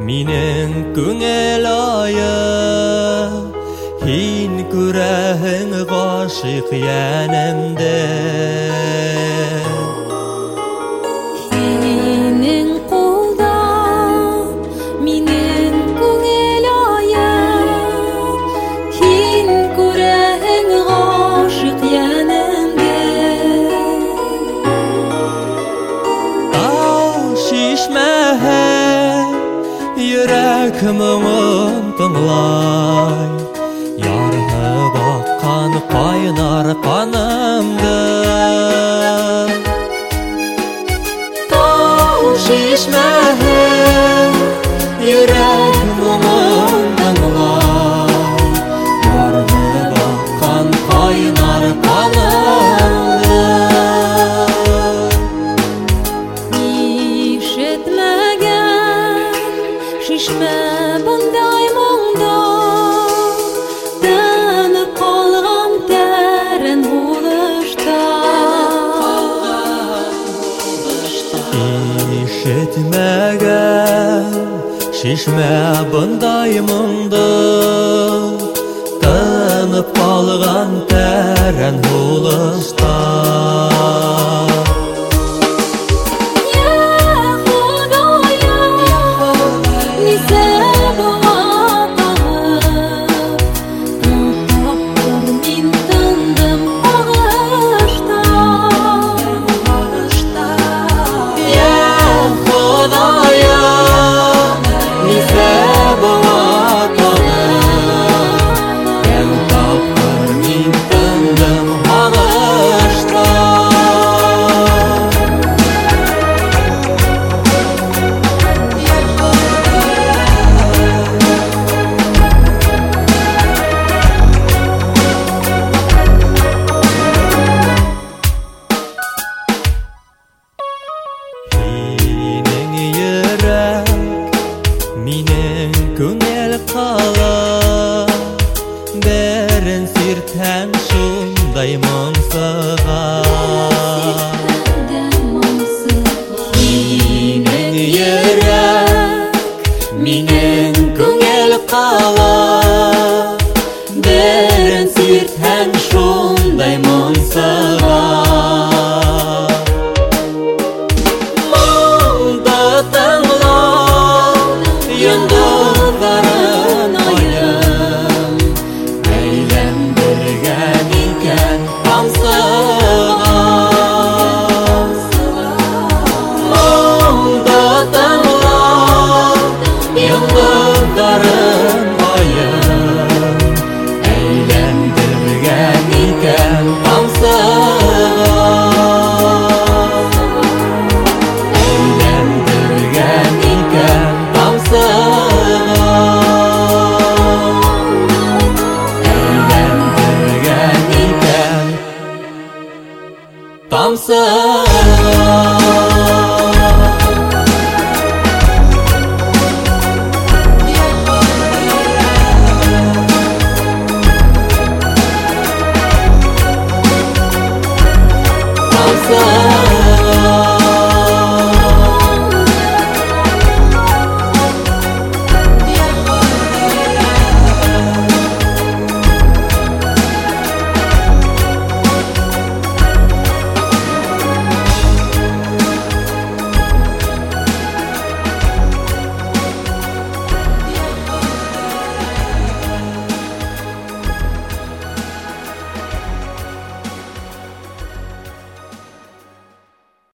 Mineng күңел айы Хин күрәһең гашык янәмдә Синең кулда минең күңел айы Хин күрәһең гашык янәмдә Тау шишмәһә Йөрәк моңын тыңлай Ярһы баккан кайнар канымды Тау шишмәһе Йөрәк моңын тыңлай Ярһы баккан кайнар канымды Шишмә bunday моңда Тынып калган тәрен һулышта Ишетмәгән шишмә bunday моңда Тынып калган тәрен һулышта Минең күңел кала Бәрен сиртәң шундай моңсыга Минең йөрәк Минең